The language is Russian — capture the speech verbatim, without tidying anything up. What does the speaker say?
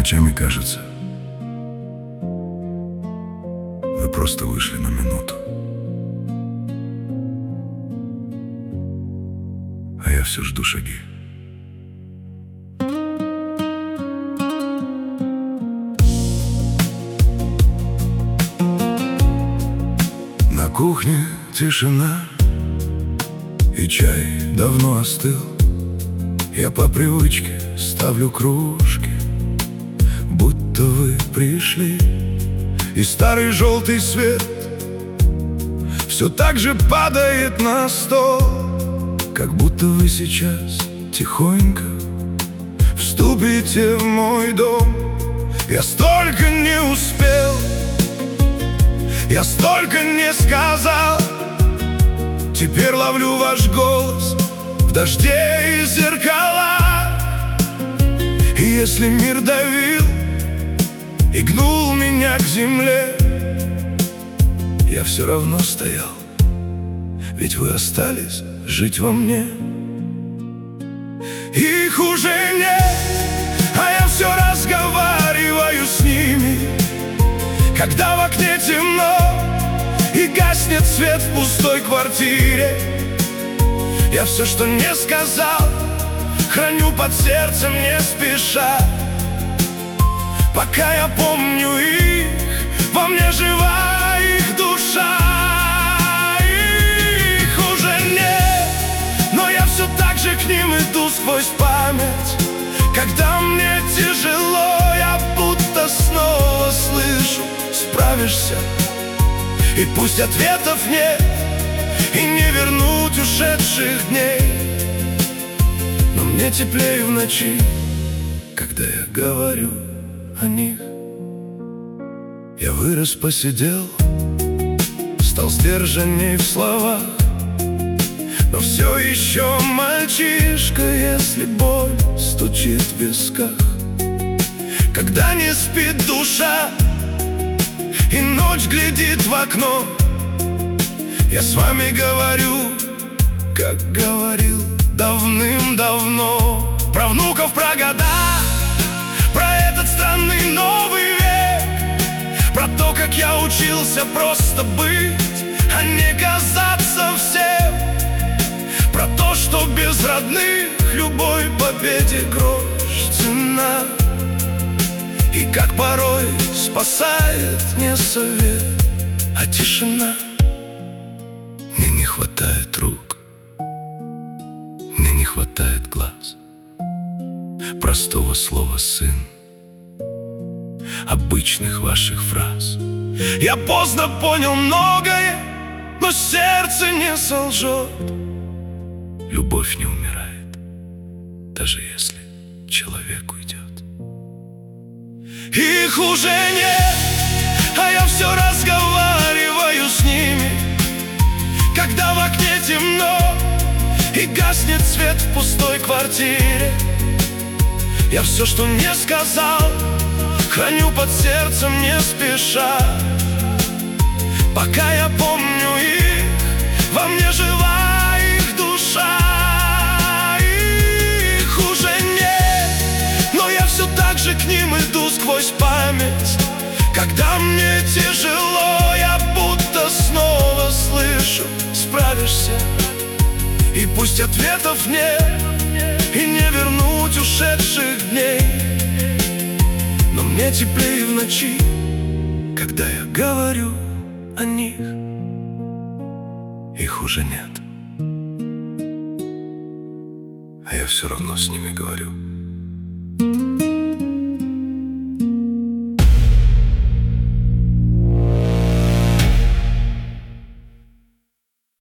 Ночами кажется, вы просто вышли на минуту, а я все жду шаги. На кухне тишина, и чай давно остыл. Я по привычке ставлю кружки, будто вы пришли. И старый желтый свет все так же падает на стол, как будто вы сейчас тихонько вступите в мой дом. Я столько не успел, я столько не сказал. Теперь ловлю ваш голос в дожде и зеркала. И если мир давил и гнул меня к земле, я все равно стоял, ведь вы остались жить во мне. Их уже нет, а я все разговариваю с ними. Когда в окне темно и гаснет свет в пустой квартире, я все, что не сказал, храню под сердцем не спеша. Пока я помню их, во мне жива их душа. Их уже нет, но я все так же к ним иду сквозь память. Когда мне тяжело, я будто снова слышу: справишься. И пусть ответов нет, и не вернуть ушедших дней, но мне теплее в ночи, когда я говорю о них. Я вырос, посидел, стал сдержанней в словах, но все еще мальчишка, если боль стучит в висках. Когда не спит душа и ночь глядит в окно, я с вами говорю, как говорил давным-давно. Про внуков, про года, про этот странный новый век, про то, как я учился просто быть, а не казаться всем, про то, что без родных любой победе грош цена, и как порой спасает не совет, а тишина. Мне не хватает рук, мне не хватает глаз, простого слова «сын», обычных ваших фраз. Я поздно понял многое, но сердце не солжет. Любовь не умирает, даже если человек уйдет. Их уже нет, а я все разговариваю с ними. Когда в окне темно и гаснет свет в пустой квартире, я все, что не сказал, храню под сердцем не спеша. Пока я помню их, во мне жива их душа. Их уже нет, но я все так же к ним иду сквозь память. Когда мне тяжело, я будто снова слышу: справишься. И пусть ответов нет, и не вернуть ушедших дней, но мне теплее в ночи, когда я говорю о них. Их уже нет, а я все равно с ними говорю.